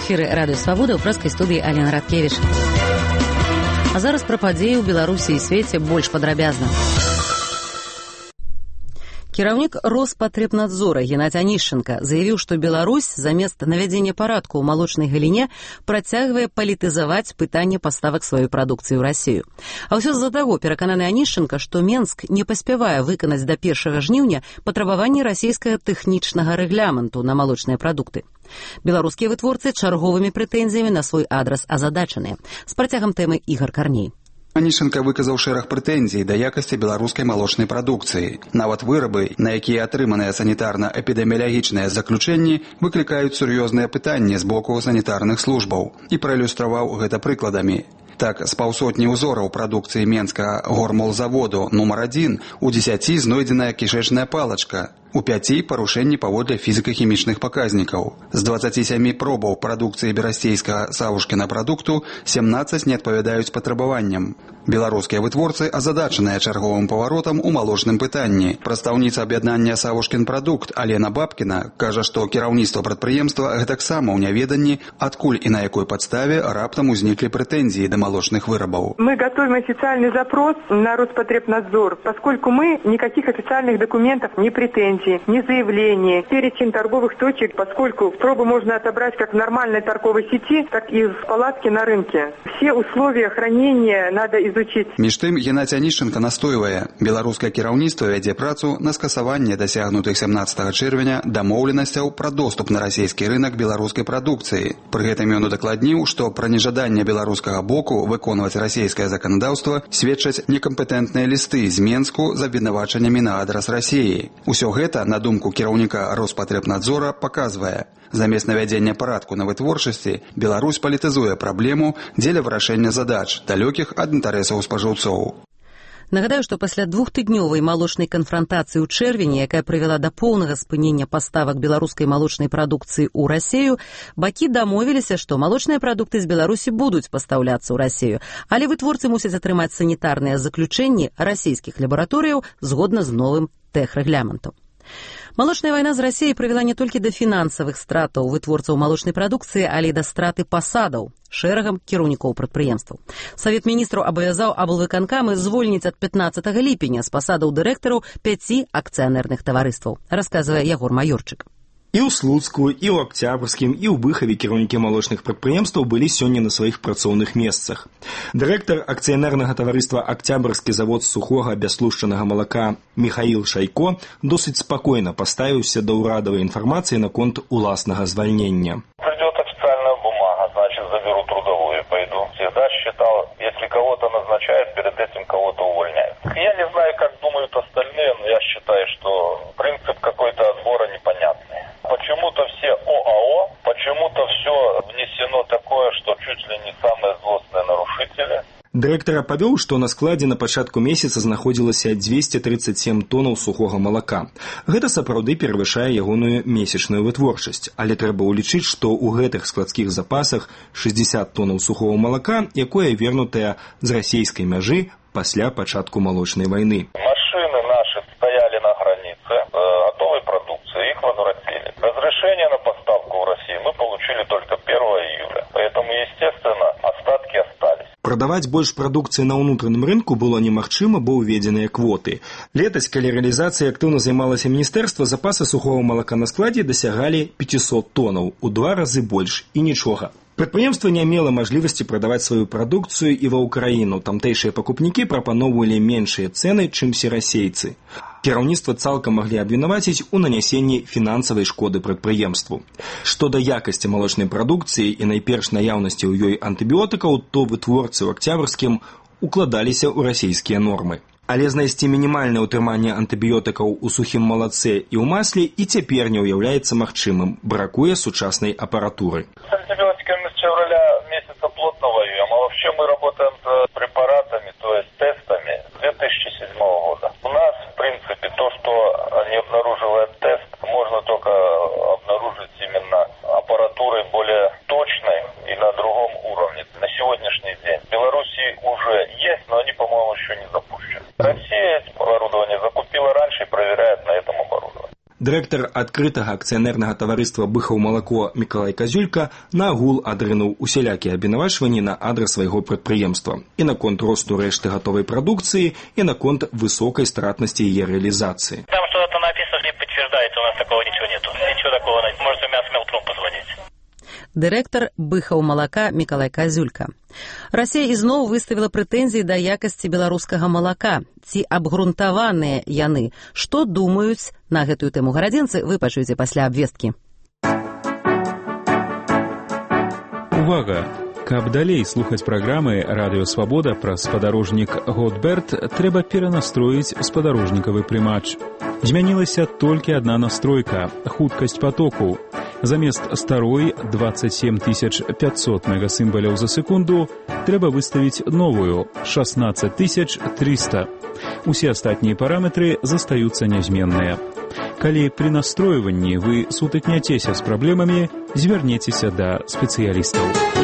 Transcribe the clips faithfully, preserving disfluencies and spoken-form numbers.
эфіры Радыё Свабода, ў прэскай студыі Алена Радкевіч. А зараз пра падзеі ў Беларусі і свеце больш падрабязна. Кіраўнік Роспатребнадзора Геннадзь Анішченка заявіў, што Беларусь замест навядзення парадку ў малочнай галіне працягвае палітызаваць пытанне паставак сваёй прадукцыі ў Расію. А ўсё з-за таго перакананы Анішченка, што Менск не паспявае выканаць да першага жніўня патрабаванні расійскага тэхнічнага рэгламенту на малочныя прадукты. Беларускія вытворцы чарговымі прэтэнзіямі на свой адрас азадачаныя. З працягам тэмы Ігар Карней. Анішченка выказаў шэраг прэтэнзій да якасці беларускай малочнай прадукцыі. Нават вырабы, на якія атрыманыя санітарна-эпідэміялагічныя заключэнні, выклікаюць сур'ёзныя пытанні з боку санітарных службаў. І праілюстраваў гэта прыкладамі. Так, з паўсотні ўзораў прадукцыі Менскага гормолзаводу нумар адзін у дзесяці знойдзеная кішэчная палачка, у пяці парушэнні паводле фізіка-хімічных паказнікаў. З дваццаці сямі пробаў прадукцыі берасцейскага Савушкіна прадукту сямнаццаць не адпавядаюць патрабаванням. Беларускія вытворцы азадачаныя чарговым паваротам у малочным пытанні. Прадстаўніца аб'яднання Савушкін прадукт Алена Бабкіна кажа, што кіраўніцтва прадпрыемства гэтаксама ў няведанні, адкуль і на якой падставе раптам узніклі прэтэнзіі да молочных вырабов. Мы готовим официальный запрос на Роспотребнадзор, поскольку мы никаких официальных документов, ни претензий, ни заявлений, перечень торговых точек, поскольку пробы можно отобрать как в нормальной торговой сети, так и в палатке на рынке. Все условия хранения надо изучить. Між тым, Геннадзь Анішченка настойвае, беларускае кіраўніцтва вядзе працу на скасаванне дасягнутых сямнаццатага чэрвеня дамоўленасцяў пра доступ на расійскі рынак беларускай прадукцыі. Пры гэтым ён удакладніў, што пра нежаданне беларускага боку выконваць расійскае заканадаўства сведчаць некампетэнтныя лісты з Менску з абвінавачаннямі на адрас Расіі. Усё гэта, на думку кіраўніка Роспатребнадзора, паказвае. Замест навядзення парадку на вытворчасці Беларусь палітызуе праблему дзеля вырашэння задач, далёкіх ад інтарэсаў спажыўцоў. Нагадаю, што пасля двухтыднёвай малочнай канфрантацыі ў чэрвені, якая прывяла да поўнага спынення паставак беларускай малочнай прадукцыі ў Расію, бакі дамовіліся, што малочныя прадукты з Беларусі будуць пастаўляцца ў Расію, але вытворцы мусяць атрымаць санітарныя заключэнні расійскіх лабараторыяў згодна з новым тэхрэгламентам. Малочная вайна з Расіяй прывяла не толькі да фінансавых стратаў вытворцаў малочнай прадукцыі, але і да страты пасадаў шэрагам кіраўнікоў прадпрыемстваў. Савет міністраў абавязаў аблвыканкамы звольніць ад пятнаццатага ліпеня з пасадаў дырэктараў пяці акцыянерных таварыстваў, расказвае Ягор Маёрчык. І ў Слуцку, і ў Акцябрскім, і ў Быхаве кіраўнікі малочных прадпрыемстваў былі сёння на сваіх працоўных месцах. Дырэктар акцыянернага таварыства «Акцябрскі завод сухога бясслушчанага малака» Михаил Шайко досыць спакойна паставіўся да ўрадавай інфармацыі наконт уласнага звальнення. Придет официальная бумага, значит, заберу трудовую и пойду. Всегда считал, если кого-то назначают, перед этим кого-то увольняют. Я не знаю, как думают остальные, но я считаю, что принцип какой-то отбора непонятный. Почему-то все ОАО, почему-то все внесено такое, что чуть ли не самые злостные нарушители. Дырэктар апавёў, што на складзе на пачатку месяца знаходзілася дзвесце трыццаць сем тонаў сухога малака. Гэта сапраўды перавышае ягоную месячную вытворчасць, але трэба ўлічыць, што ў гэтых складскіх запасах шэсцьдзесят тонаў сухого малака, якое вернутае з расійскай мяжы пасля пачатку малочнай вайны. Машины наши стояли на границе готовой продукции, их возвратили. Разрешение на поставку в Россию мы получили только первого июля, поэтому, естественно, остатки остались. Прадаваць больш прадукцыі на ўнутраным рынку было немагчыма, бо ўведзеныя квоты. Летась, калі рэалізацыяй актыўна займалася міністэрства, запасы сухого малака на складзе дасягалі пятьсот тонаў, у два разы больш, і нічога. Прадпрыемства не мела мажлівасці прадаваць сваю прадукцыю і ва ўкраіну. Тамтэйшыя пакупнікі прапаноўвалі меншыя цэны, чымся расейцы. Кіраўніцтва цалкам маглі абвінаваціць у нанясенні фінансавай шкоды прадпрыемству. Што да якасці малочнай прадукцыі і найперш наяўнасці ў ёй антыбіотыкаў, то вытворцы ў Акцябрскім укладаліся ў расійскія нормы. Але знайсці мінімальнае ўтрыманне антыбіётыкаў у сухім малаце і ў масле і цяпер не ўяўляецца магчымым. Бракуе сучаснай апаратуры. С антибиотиками с февраля месяца плотно воюем, а вообще мы работаем с препаратами, то есть тестами с две тысячи седьмого года. У нас, в принципе, то, что не обнаруживает тест, можно только обнаружить именно аппаратурой более точной и на другом уровне. На сегодняшний день в Беларуси уже есть, но они, по-моему, еще не запущены. Россия оборудование закупила раньше и проверяет на этом оборудовании. Дырэктар адкрытага акцыянернага таварыства «Быхаў-Малако» Мікалай Казюлька наагул адрынуў усялякія абвінавачванні на адрас свайго прадпрыемства і наконт росту рэшты гатовай прадукцыі, і наконт высокай стратнасці яе рэалізацыі. Там что-то написано, не подтверждается, у нас такого ничего нету. Ничего такого, можете у меня с Мелтром позвонить. Дырэктар «Быхаў-Малака» Мікалай Казюлька. Расія ізноў выставіла прэтэнзіі да якасці беларускага малака. Ці абгрунтаваныя яны? Што думаюць на гэтую тэму гарадзенцы, вы пачуеце пасля абвесткі. Увага! Каб далей слухаць праграмы «Радыё Свабода» пра спадарожнік «Готберт», трэба перанастроіць спадарожнікавы прымач. Змянілася толькі адна настройка – хуткасць патоку. Замест старой двадцать семь тысяч пятьсот мегасімбаляў за секунду трэба выставіць новую – шестнадцать тысяч триста. Усе астатнія параметры застаюцца нязменныя. Калі пры настройванні вы сутыкняцеся з праблемамі, звярнецеся да спецыялістаў.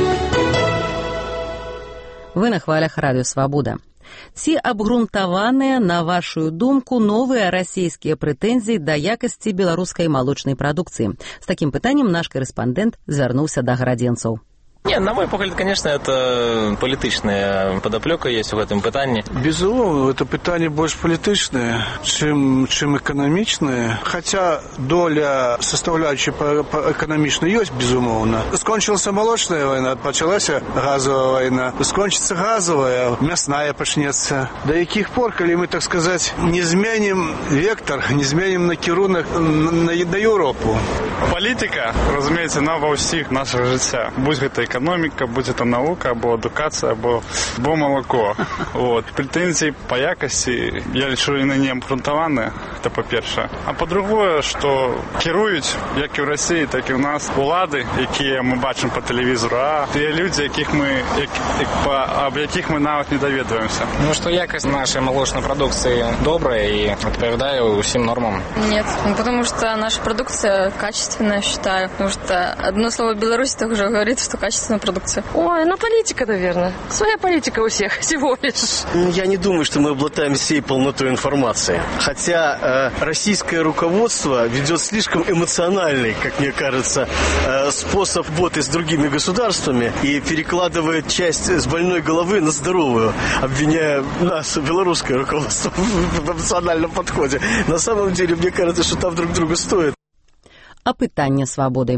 Вы на хвалях Радыё Свабода. Ці абгрунтаваныя, на вашу думку, новыя расійскія прэтэнзіі да якасці беларускай малочнай прадукцыі? З такім пытаннем наш корэспандэнт звярнуўся да гарадзенцаў. Не, на мой погляд, конечно, это политичная подоплека есть в этом питании. Безумовно, это питание больше политичное, чем, чем экономичное. Хотя доля составляющей по, по экономичной есть, безумовно. Скончилась молочная война, началась газовая война. Скончится газовая, мясная почнется. До яких пор, коли мы, так сказать, не зменим вектор, не зменим накірунок на, на, на Европу? Політика, разумеется, на во всіх наших життя. Будь это экономика, будь это наука, або адукація, або, або молоко. Вот. Претензии по якости, я лишу, вони не обґрунтовані, це по-перше. А по-друге, що керують, як і в Росії, так і в нас, влади, які ми бачимо по телевізору, а є люди, яких ми, як, як, по, об яких ми навіть не довідуємося. Ну, что якость нашей молочной продукции добрая и отповедает всем нормам? Нет, ну, потому что наша продукция качественная, считаю. Потому что одно слово «Беларусь» так уже говорит, что качественная продукция. Ой, ну политика, наверное. Своя политика у всех, всего лишь. Я не думаю, что мы обладаем всей полнотой информации. Хотя э, российское руководство ведет слишком эмоциональный, как мне кажется, э, способ работы с другими государствами и перекладывает часть с больной головы на здоровую, обвиняя нас, белорусское руководство, в эмоциональном подходе. На самом деле, мне кажется, что там друг друга стоит. Апытанне свабоды.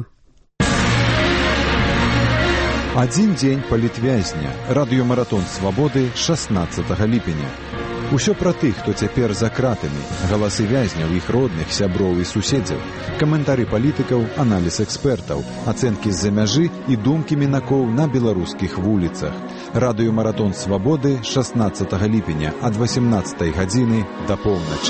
Адзін дзень палітвязня. Радыёмаратон свабоды шаснаццатага ліпеня. Усё пра тых, хто цяпер за кратамі, галасы вязняў, іх родных, сяброў і суседзяў, каментары палітыкаў, аналіз экспертаў, ацэнкі з-за мяжы і думкі мінакоў на беларускіх вуліцах. Радыёмаратон свабоды шаснаццатага ліпеня ад васемнаццатай гадзіны да поўначы.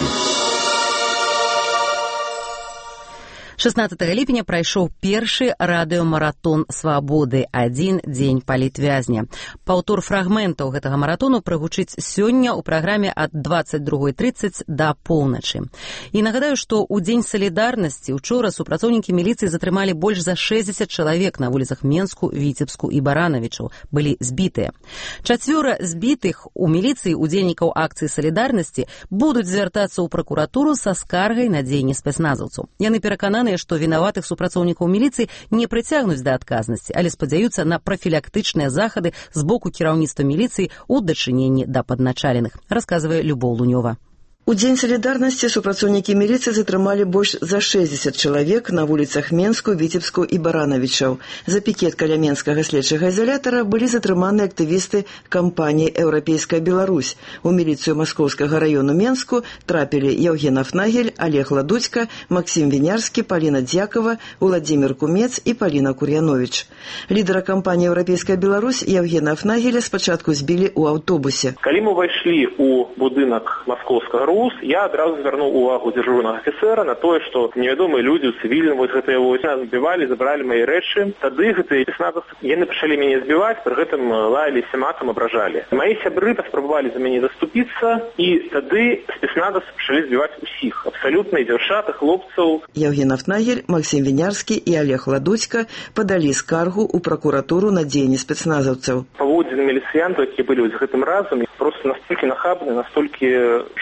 шаснаццатага ліпеня прайшоў першы радыёмаратон свабоды, адзін дзень палітвязня. Паўтор фрагментаў гэтага маратону прагучыць сёння ў праграме ад двадцать другой тридцать да поўначы. І нагадаю, што ў дзень салідарнасці учора супрацоўнікі міліцыі затрымалі больш за шэсцьдзесят чалавек на вуліцах Менску, Віцебску і Баранавічаў. Былі збітыя. Чацвёра збітых у міліцыі удзельнікаў акцыі салідарнасці будуць звяртацца ў пракуратуру са скаргай на дзеянні спецназаўцаў. Яны перакананы, што вінаватых супрацоўнікаў міліцыі не прыцягнуць да адказнасці, але спадзяюцца на прафілактычныя захады з боку кіраўніцтва міліцыі ў дачыненні да падначаленых, расказвае Любоў Лунёва. У дзень салідарнасці супрацоўнікі міліцыі затрымалі больш за шэсцьдзесят чалавек на вуліцах Менску, Віцебску і Баранавічаў. За пікет каля Менскага следчага изолятора былі затрыманы актывісты кампаніі «Еўрапейская Беларусь». У міліцыю Маскоўскага раёну Менску трапілі Яўген Афнагель, Олег Ладудзька, Максим Вінярскі, Паліна Дзякова, Уладзімір Кумец і Паліна Кур'яновіч. Лідара кампаніі «Еўрапейская Беларусь» Яўгена Афнагеля спачатку збілі ў аўтобусе. Калі мы ўвайшлі ў будынак Маскоўскага я адразу звярнуў увагу дзяжурнага афіцэра на тое, што невядомыя людзі ў цывільным вось гэтыя вось нас збівалі, забралі мае рэчы. Тады гэтыя спецназаўцы яны пачалі мяне збіваць, пры гэтым лаяліся матам, абражалі. Мае сябры паспрабавалі за мяне заступіцца, і тады спецназаўцы пачалі збіваць усіх, абсалютна і дзяўчат, і хлопцаў. Яўген Афнагель, Максим Вінярскі і Олег Ладудзька падалі скаргу ў пракуратуру на дзеянні спецназаўцаў. Паводзіны міліцыянтаў, якія былі з гэтым разам, проста настолькі нахабныя, настолькі жорсткія,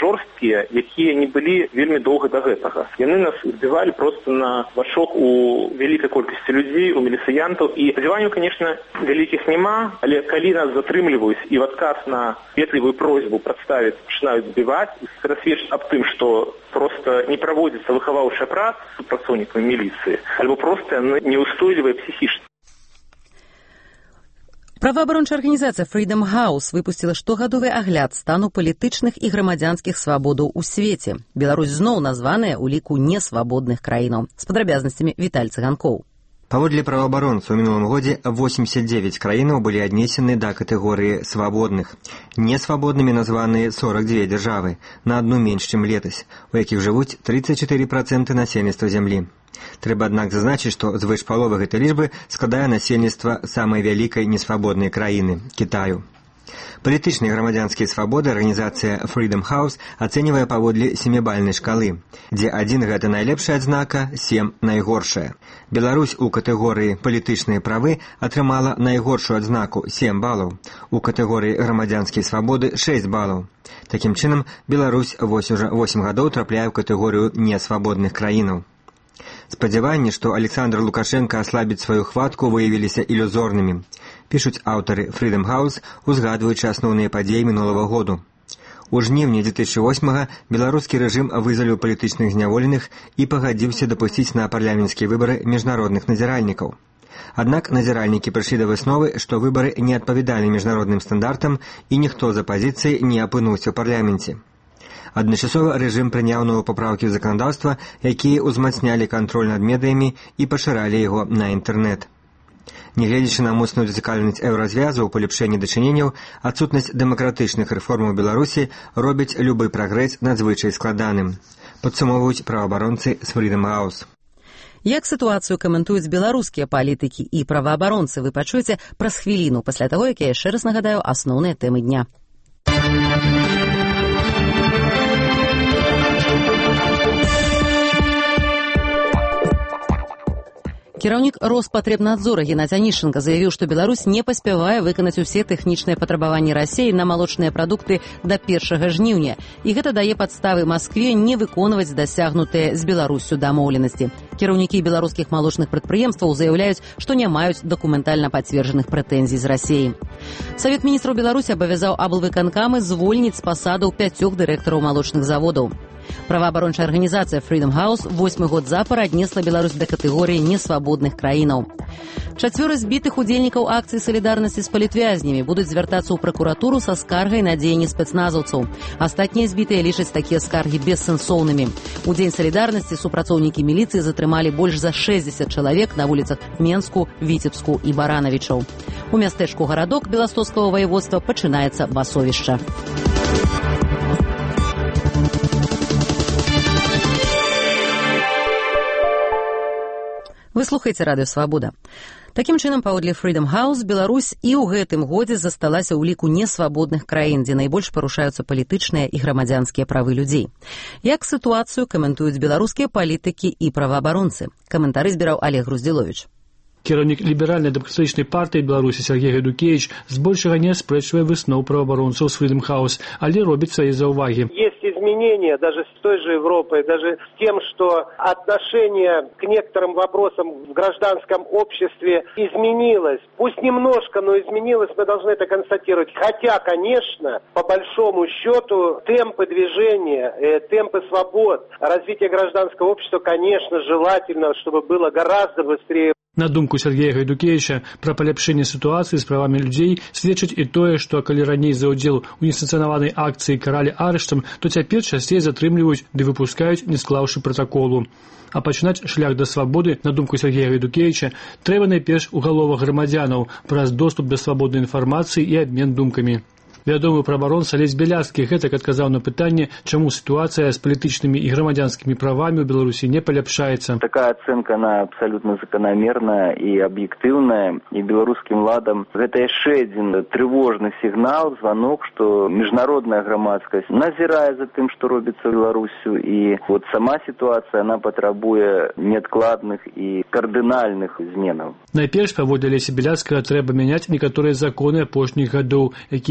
нейкія, якія не былі вельмі доўга да гэтага. Яны нас збівалі просто на башок у вялікай колькасці людзей, у міліцыянтаў, і спадзяванняў, конечно, вялікіх няма, але калі нас затрымліваюць і в адказ на ветлівую просьбу прадставіць пачынаюць збіваць, гэта сведчыць аб тым, што просто не праводзіцца выхаваўчая праца з супрацоўнікамі міліцыі, альбо просто неўстойлівая псіхічна. Праваабарончая арганізацыя Freedom House выпусціла штогадовы агляд стану палітычных і грамадзянскіх свабодаў у свеце. Беларусь зноў названая ў ліку несвабодных краінаў. З падрабязнасцямі Віталь Цыганкоў. Паводле праваабаронцаў у мінулым годзе восемьдесят девять краінаў былі аднесены да катэгорыі свабодных. Несвабоднымі названы сорок две дзяржавы, на адну менш, чым летась, у якіх жывуць тридцать четыре процента насельніцтва зямлі. Трэба, аднак, зазначыць, што звыш паловы гэтай лічбы складае насельніцтва самай вялікай несвабоднай краіны – Кітаю. Палітычныя і грамадзянскія свабоды арганізацыя Freedom House ацэньвае паводле сямібальнай шкалы, дзе адзін гэта найлепшая адзнака, сем найгоршая. Беларусь у катэгорыі палітычныя правы атрымала найгоршую адзнаку сем балаў, у катэгорыі грамадзянскія свабоды шэсць балаў. Такім чынам, Беларусь вось ужо восемь гадоў трапляе ў катэгорыю несвабодных краінаў. Спадзяванні, што Александр Лукашенко аслабіць сваю хватку, выявіліся ілюзорнымі. Пішуць аўтары Freedom House, узгадваючы асноўныя падзеі мінулага году. У жніўні две тысячи восьмага беларускі рэжым вызваліў палітычных зняволеных і пагадзіўся дапусціць на парламенцкія выбары міжнародных назіральнікаў. Аднак назіральнікі прыйшлі да высновы, што выбары не адпавядалі міжнародным стандартам і ніхто з апазіцыі не апынуўся ў парламенце. Адначасова рэжым прыняў новыя папраўкі ў заканадаўства, якія ўзмацнялі кантроль над медыямі і пашыралі яго на інтэрнэт. Нягледзячы на моцную зацікаўленасць еўразвязу ў палепшэнні дачыненняў, адсутнасць дэмакратычных рэформаў у Беларусі робіць любы прагрэс надзвычай складаным. Падсумоўваюць праваабаронцы з Freedom House. Як сітуацыю каментуюць беларускія палітыкі і праваабаронцы, вы пачуеце праз хвіліну пасля таго, як я яшчэ раз нагадаю асноўныя тэмы дня. Кіраўнік Роспатребнадзора Геннадзь Анішченка заявіў, што Беларусь не паспявае выканаць усе тэхнічныя патрабаванні Расіі на малочныя прадукты да першага жніўня, і гэта дае падставы Маскве не выконваць дасягнутыя з Беларуссю дамоўленасці. Кіраўнікі беларускіх малочных прадпрыемстваў заяўляюць, што не маюць дакументальна пацверджаных прэтэнзій з Расіі. Савет міністраў Беларусі абавязаў аблвыканкамы звольніць з пасадаў пяцёх дырэктараў малочных заводаў. Праваабарончая арганізацыя Freedom House восьмы год запар аднесла Беларусь да катэгорыі несвабодных краінаў. Чацвёра збітых удзельнікаў акцыі салідарнасці з палітвязнямі будуць звяртацца ў пракуратуру са скаргай на дзеянні спецназаўцаў. Астатнія збітыя лічаць такія скаргі бессэнсоўнымі. У дзень салідарнасці супрацоўнікі міліцыі затрымалі больш за шэсцьдзесят чалавек на вуліцах Менску, Віцебску і Баранавічаў. У мястэчку Гарадок Беластоцкага ваяводства пачынаецца басовішча. Вы слухаеце радыё Свабода. Такім чынам, паводле Freedom House, Беларусь і ў гэтым годзе засталася ў ліку несвабодных краін, дзе найбольш парушаюцца палітычныя і грамадзянскія правы людзей. Як сітуацыю каментуюць беларускія палітыкі і праваабаронцы? Каментары збіраў Олег Груздзіловіч. Кіраўнік ліберальнай дэмакратычнай партыі Беларусі Сергей Гайдукевич збольшага не аспрэчвае высноў праваабаронцаў з Freedom House, але робіць свае заўвагі. Есть изменения даже с той же Европой, даже с тем, что отношение к некоторым вопросам в гражданском обществе изменилось. Пусть немножко, но изменилось, мы должны это констатировать. Хотя, конечно, по большому счету, темпы движения, э, темпы свобод, развитие гражданского общества, конечно, желательно, чтобы было гораздо быстрее. На думку Сергея Гайдукевича, пра паляпшэнне сітуацыі з правамі людзей сведчыць і тое, што калі раней за ўдзел у несанкцыянаванай акцыі каралі арыштам, то цяпер часцей затрымліваюць ды выпускаюць, не склаўшы пратаколу. А пачынаць шлях да свабоды, на думку Сергея Гайдукевича, трэба найперш у галовах грамадзянаў праз доступ да свабоднай інфармацыі і абмен думкамі. Вядомы праваабаронца Алесь Бяляцкі гэтак адказаў на пытанне, чаму сітуацыя з палітычнымі і грамадзянскімі правамі ў Беларусі не паляпшаецца. Такая ацэнка, она абсалютна заканамерная і аб'ектыўная, і беларускім ладам гэта яшчэ адзін трывожны сігнал, званок, што міжнародная грамадскасць назірае за тым, што робіцца Беларусю, і вот сама сітуацыя, она патрабуе неадкладных і кардынальных зменаў. Найперш, паводле Алеся Бяляцкага, трэба мяняць некаторыя законы апошніх гадоў, якія праваабаронцы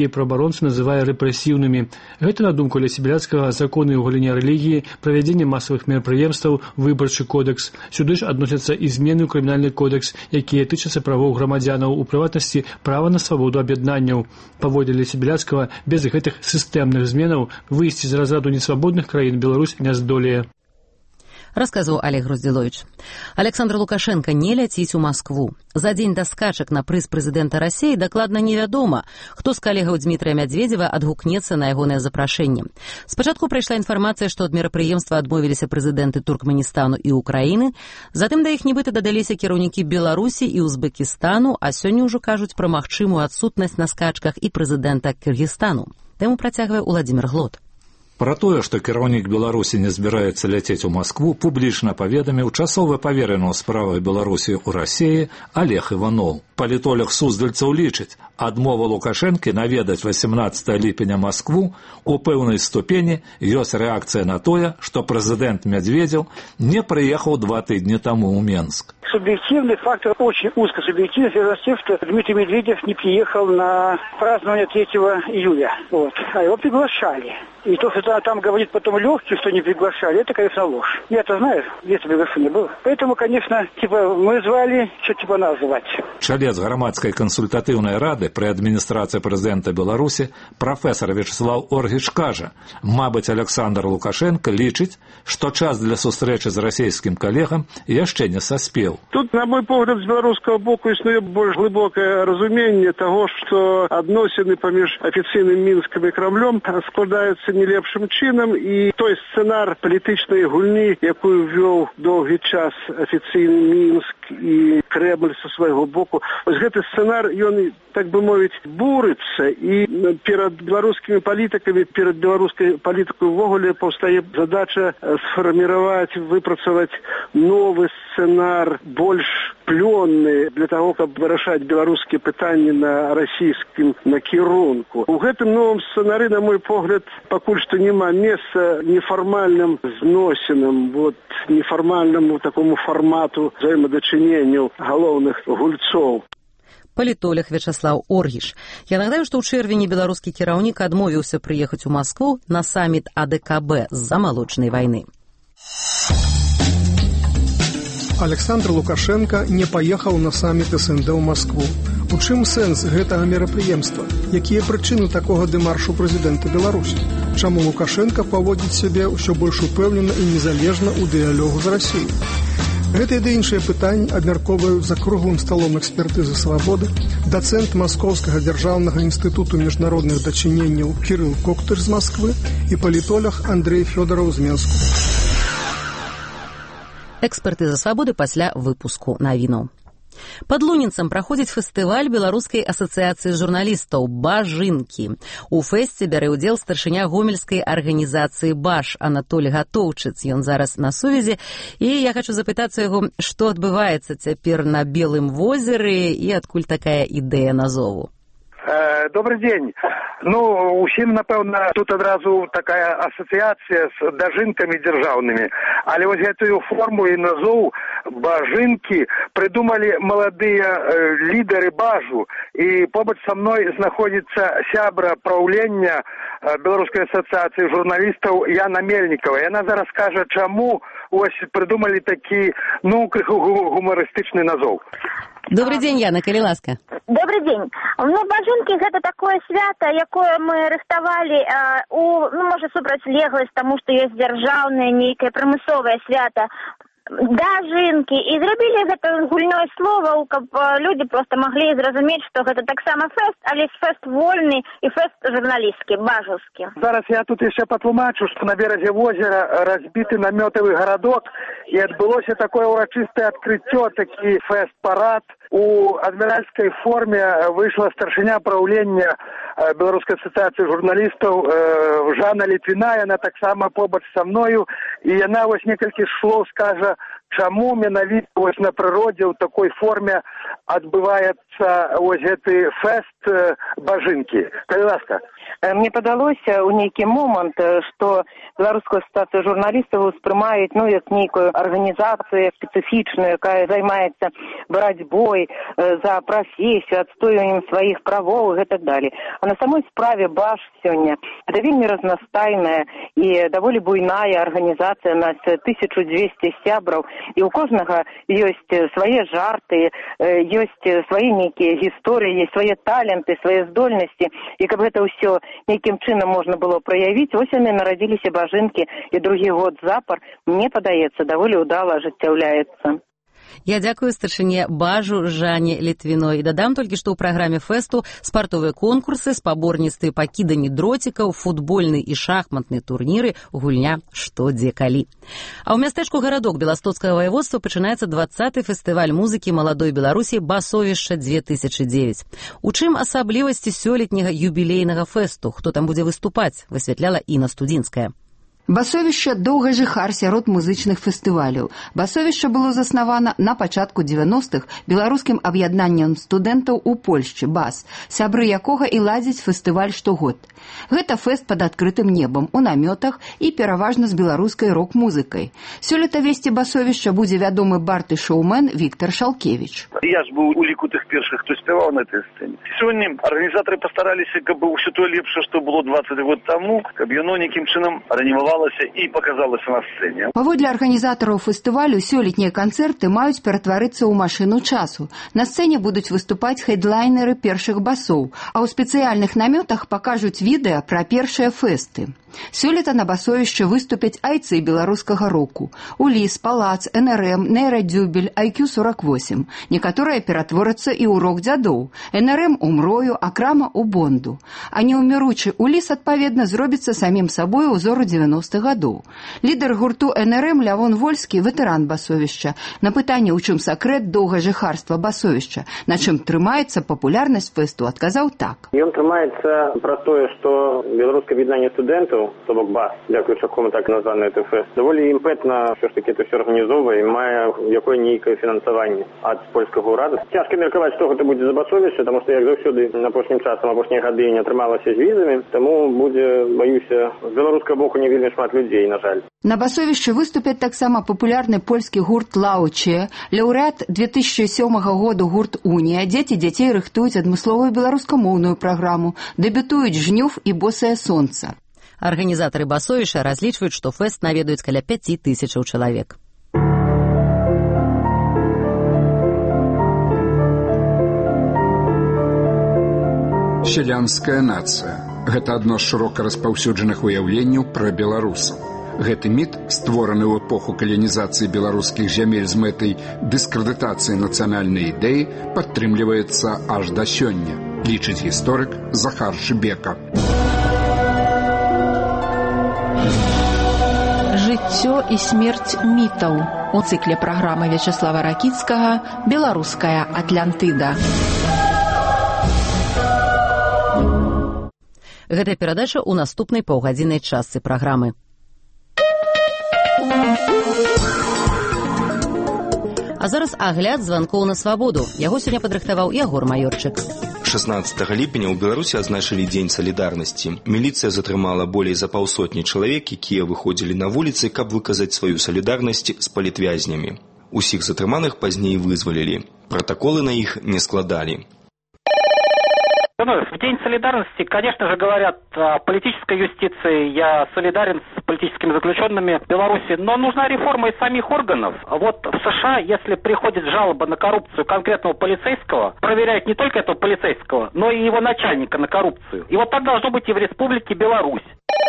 праваабаронца называе рэпрэсіўнымі. Гэта, на думку Алексея Беляцкага, законы ў галіне рэлігіі, правядзенне масавых мерапрыемстваў, выбарчы кодекс. Сюды ж адносяцца і змены ў крымінальны кодекс, якія тычацца правоў грамадзянаў, у прыватнасці права на свабоду аб'яднанняў. Паводле Алексея Беляцкага, без гэтых сістэмных зменаў выйсці з разраду несвабодных краін Беларусь не здолее. Расказваў Олег Груздзіловіч. Александр Лукашенко не ляціць у Маскву. За дзень да скачак на прыз прэзідэнта Расіі дакладна невядома, хто з калегаў Дмітрыя Мядзведзева адгукнецца на ягонае запрашэнне. Спачатку прыйшла інфармацыя, што ад мерапрыемства адмовіліся прэзідэнты Туркменістану і Украіны, затым да іх нібыта дадаліся кіраўнікі Беларусі і Узбекістану, а сёння ўжо кажуць пра магчымую адсутнасць на скачках і прэзідэнта Кыргызстану. Тэму працягвае Уладзімір Глот. Пра тое, што кіраўнік Беларусі не збіраецца ляцець у Маскву, публічна паведаміў часовы павераны ў справах Беларусі ў Расіі Олег Іваноў. Палітолог суздальцаў лічыць, адмова Лукашэнкі наведаць васемнаццатага ліпеня Маскву у пэўнай ступені ёсць рэакцыя на тое, што прэзідэнт Медведзеў не прыехаў два тыдні таму ў Менск. Субъективный фактор, очень узкосубъективный, связан с тем, что Дмитрий Медведев не приехал на празднование третьего июля. Вот. А его приглашали. И то, что там говорит потом легкий, что не приглашали, это, конечно, ложь. Я-то знаю, где-то приглашение было. Поэтому, конечно, типа, мы звали, что типа нас звать. Чалец грамадскай кансультатыўнай рады пры адміністрацыі прэзідэнта Беларусі прафесор Вячеслав Оргіч кажа, мабыць, Александр Лукашенко лічыць, што час для сустрэчы з расійскім калегам яшчэ не саспеў. Тут, на мой погляд, з беларускага боку існуе больш глыбокае разуменне таго, што адносіны паміж афіцыйным Мінскам і Крамлём складаюцца не лепшым чынам, і той сцэнар палітычнай гульні, якую вёў доўгі час афіцыйны Мінск і Кремль са свайго боку, вось гэты сцэнар, ён, так бы мовіць, бурыцца, і перад беларускімі палітыкамі, перад беларускай палітыкай увогуле паўстае задача сфарміраваць, выпрацаваць новы сцэнар, больш плённы для таго, каб вырашаць беларускія пытанні на расійскім накірунку. У гэтым новым сцэнары, на мой погляд, пакуль што няма месца нефармальным зносінам, вот, нефармальнаму такому фармату взаимодачыненняў галоўных гульцоў. Палітолог Вячеслав Оргіш. Я нагадаю, што ў чэрвені беларускі кіраўнік адмовіўся прыехаць у Маскву на саміт А Дэ Ка Бэ з-за малочнай вайны. Александр Лукашенко не паехаў на саміт Эс Эн Дэ ў Маскву. У чым сэнс гэтага мерапрыемства? Якія прычыны такога дэмаршу прэзідэнта Беларусі? Чаму Лукашенко паводзіць сябе ўсё больш упэўнена і незалежна ў дыялогу з Расіяй? Гэтыя ды іншыя пытанні абмяркоўваюць за круглым сталом экспертызы «Свабоды» дацэнт Маскоўскага дзяржаўнага інстытуту міжнародных дачыненняў Кірыл Коктыр з Масквы і палітолог Андрэй Фёдараў з Менску. Экспертыза «Свабоды» пасля выпуску навінаў. Пад Лунінцам праходзіць фестываль Беларускай асацыяцыі журналістаў «Бажынкі». У фэсце бярэ ўдзел старшыня гомельскай арганізацыі «Баш» Анатоль Гатоўчыц. Ён зараз на сувязі. І я хочу запытацца яго, што адбываецца цяпер на Белым возеры і адкуль такая ідэя назову. Добрый день. Ну, усім, напэўна, тут адразу такая асацыяцыя з дажынкамі дзяржаўнымі. Але вось гэтую форму і назоў «Бажынкі» прыдумалі маладыя лідары Бажу. І побач са мной знаходзіцца сябра праўлення Беларускай асацыяцыі журналістаў Яна Мельнікава. Яна зараз скажа, чаму ось прыдумалі такі, ну, крыху гумарыстычны назоў. Добрый день, Яна, калі ласка. Добрый день. Ну, бажынкі гэта такое свята, якое мы рыхтавалі э, у, ну, можа, супрацьлегласць таму, што ёсць дзяржаўнае нейкае прамысловае свята. Дажынкі. І зрабілі гэта гульнёй слова, каб людзі проста маглі зразумець, што гэта таксама фэст, але фэст вольны і фэст журналістскі, бажаўскі. Зараз я тут яшчэ патлумачу, што на беразе возера разбіты намётавы гарадок, і адбылося такое ўрачыстае адкрыццё, такі фэст-парад. У адміральскай форме выйшла старшыня праўлення Беларускай асацыяцыі журналістаў Жанна Літвіна, яна таксама побач са мною, і яна вось некалькі слоў скажа, чаму менавіта вось на прыродзе ў такой форме адбываецца вось гэты фэст бажынкі? Калі ласка. Мне падалося ў нейкі момант, што Беларускую ассоциацию журналистов успрымаюць, ну, як нейкую арганізацыю спецыфічную, якая займаецца барацьбой за прафесію, адстойваннем сваіх правоў і так далее. А на самой справе БАЖ сёння это вельмі разнастайная і даволі буйная арганізацыя, у нас тысяча двести сябраў, і ў кожнага ёсць свае жарты, ёсць свае нейкія гісторыі, ёсць свае таленты, свае здольнасці, і каб гэта ўсё нейкім чынам можна было праявіць, вось яны нарадзіліся бажынкі, і другі год запар, мне падаецца, даволі ўдала ажыццяўляецца. Я дзякую старшыне БАЖу Жанне Літвіной. Дадам толькі, што ў праграме фэсту спартовыя конкурсы, спаборніцтвы па кіданні дротикаў, футбольны і шахматны турніры, гульня «Што, дзе, калі». А ў мястэчку Гарадок Беластоцкага ваяводства пачынаецца двадцаты фестываль музыкі маладой Беларусі «Басовішча две тысячи девять». У чым асаблівасці сёлетняга юбілейнага фэсту? Хто там будзе выступаць? Высвятляла Інна Студзінская. Басовішча доўга жыхар сярод музычных фестываляў. Басовішча было заснавана на пачатку дзевяностых беларускім аб'яднаннем студэнтаў у Польшчы БАС, сябры якога і ладзіць фестываль штогод. Гэта фэст пад адкрытым небам, у намётах і пераважна з беларускай рок-музыкай. Сёлета весці басовішча будзе вядомы бард і шоумен Віктор Шалкевіч. Я ж быў у ліку тых першых, хто спяваў на этой сцэне. Сёння арганізатары пастараліся, каб ўсё тое лепшае, што было двадцать год таму, каб яно нейкім чынам ранімавала і паказалася на сцэне. Паводле арганізатараў фестывалю, сёлетнія канцэрты маюць ператварыцца ў машыну часу. На сцэне будуць выступаць хэдлайнеры першых басоў, а ў спецыяльных намётах пакажуць відэа пра першыя фэсты. Сёлета на басовішчы выступяць айцы беларускага року. Уліс, Палац, эн эр эм, Нейрадзюбель, ай кью сорок восемь. Некаторыя ператворацца і ў рок-дзядоў. эн эр эм у Мрою, а Крама у Бонду. А неўміручы Уліс, адпаведна, зробіцца самім сабой узору дзевяностых гадоў. Лідар гурту эн эр эм Лявон Вольскі, ветэран басовішча. На пытанне, у чым сакрэт доўгажыхарства басовішча, на чым трымаецца папулярнасць фэсту, адказаў так. Ён трымаецца пра тое, што беларускае аб'яднанне студэнтаў, то бок БАС, дзякуючы якому так названы гэты фэст, даволі імпэтна ўсё ж такі это ўсё арганізоўвае і мае якое нейкае фінансаванне ад польскага ўрада. Цяжка меркаваць, што гэта будзе за басовішча, таму што як заўсёды апошнім часам апошнія гады не атрымалася з візамі, таму будзе, баюся, з беларускага боку не вельмі шмат людзей, на жаль. На басовішчы выступяць таксама папулярны польскі гурт Лауче, лаўрэат две тысячи сёмага году гурт Унія, дзеці дзяцей рыхтуюць адмысловую беларускамоўную праграму, дэбютуюць Жнюв і Босае сонца. Арганізатары басовішча разлічваюць, што фэст наведаюць каля пяці тысячаў чалавек. Сялянская нацыя – гэта адно з шырока распаўсюджаных уяўленняў пра беларусаў. Гэты міт, створаны ў эпоху каланізацыі беларускіх зямель з мэтай дыскрэдытацыі нацыянальнай ідэі, падтрымліваецца аж да сёння, лічыць гісторык Захар Шыбека. Жыццё і смерць мітаў. У цыкле праграмы Вячаслава Ракіцкага «Беларуская Атлантыда». Гэтая перадача ў наступнай паўгадзіннай частцы праграмы. А зараз агляд званкоў на свабоду. Яго сёння падрыхтаваў Ягор Маёрчык. шаснаццатага ліпеня ў Беларусі адзначылі дзень салідарнасці. Міліцыя затрымала болей за паўсотні чалавек, якія выходзілі на вуліцы, каб выказаць сваю салідарнасць з палітвязнямі. Усіх затрыманых пазней вызвалілі. Протаколы на іх не складалі. В День солидарности, конечно же, говорят о политической юстиции. Я солидарен с политическими заключенными в Беларуси, но нужна реформа и самих органов. Вот в США, если приходит жалоба на коррупцию конкретного полицейского, проверяют не только этого полицейского, но и его начальника на коррупцию. И вот так должно быть и в Республике Беларусь.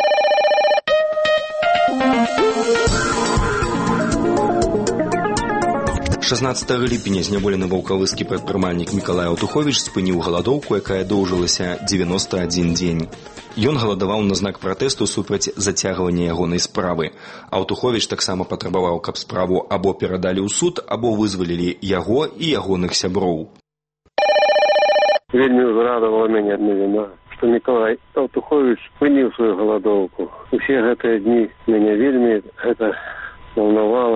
шаснаццатага ліпеня зняволены ваўкавыскі прадпрымальнік Мікалай Аўтуховіч спыніў галадоўку, якая доўжылася дзевяносто адзін дзень. Ён галадаваў на знак пратэсту супраць зацягвання ягонай справы. Аўтуховіч таксама патрабаваў, каб справу або перадалі ў суд, або вызвалілі яго і ягоных сяброў. Вельмі ўзрадавала мяне адна віна, што Мікалай Аўтуховіч спыніў сваю галадоўку. Усе гэтыя дні мяне вельмі гэта волнавала.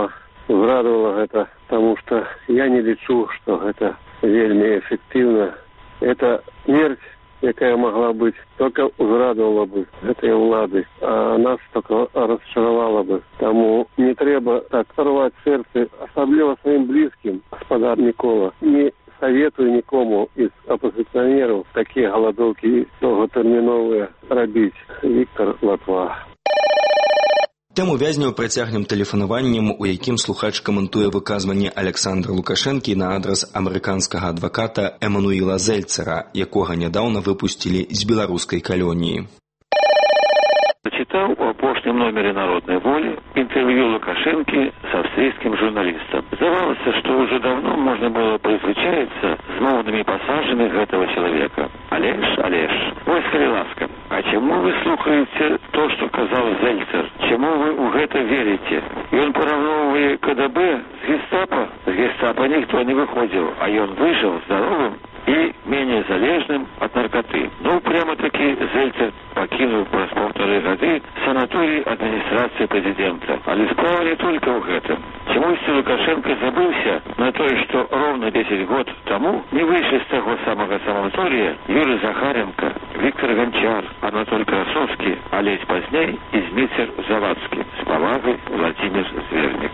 узрадавала гэта, потому что я не лічу, что гэта вельмі эффективно. Это смерть, якая могла быть, только узрадовала бы этой улады, а нас только расчаровала бы. Тому не треба так рвать сердце, особливо своим близким, господа Микола. Не советую никому из оппозиционеров такие голодовки долготерминовые робить. Виктор Латва. Тэму вязняў працягнем тэлефанаваннем, у якім слухач каментуе выказванне Александра Лукашэнкі на адрас амерыканскага адваката Эмануіла Зельцера, якога нядаўна выпусцілі з беларускай калоніі. Читал в апошнем номере «Народной воли» интервью Лукашенки с австрийским журналистом. Здавалось, что уже давно можно было призвычаиться с мовными пассажами этого человека. Олеж, Олеж, ой, скорей ласка, а чему вы слухаете то, что казал Зельцер? Чему вы в это верите? И он поравновывает КДБ с гестапо. С гестапо никто не выходил, а он выжил здоровым и менее залежным от наркоты. Ну, прямо-таки Зельцер покинул праз полторы годы санаторий администрации президента. Але справа не только в этом. Чемусь Лукашенко забылся на то, что ровно десять год тому не вышли с того самого санатория Юрий Захаренко, Виктор Гончар, Анатолий Красовский, а лет поздней и Змитер Завадский. С повагой, Владимир Зверник.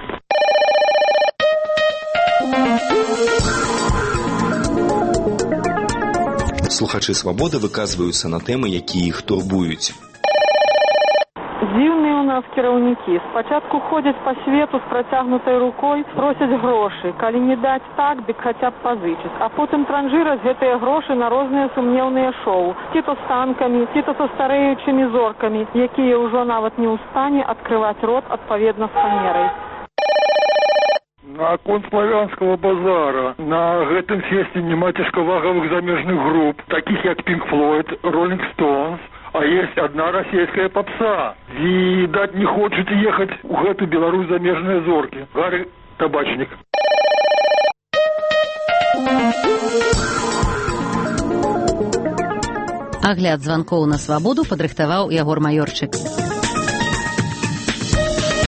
Слухачы «Свабоды» выказваюцца на тэмы, якія іх турбуюць. Дзіўныя у нас кіраўнікі. Спачатку ходзяць па свету з працягнутай рукой, просяць грошы. Калі не даць так, дык хаця б пазычыць. А потым транжыраць гэтыя грошы на розныя сумнеўныя шоу. Ці то з танкамі, ці то са старэючымі зоркамі, якія ўжо нават не ў стане адкрываць рот адпаведна з фанерай. На конт славянского базара на гэтым фесце няма цяжкавагавых замежных груп, таких як Pink Floyd, Rolling Stones, а есть одна российская попса. Видать, не хочете ехать у гэту Беларусь замежные зорки. Гарри Табачник. Агляд званкоў на свабоду падрыхтаваў Ягор Маёрчык.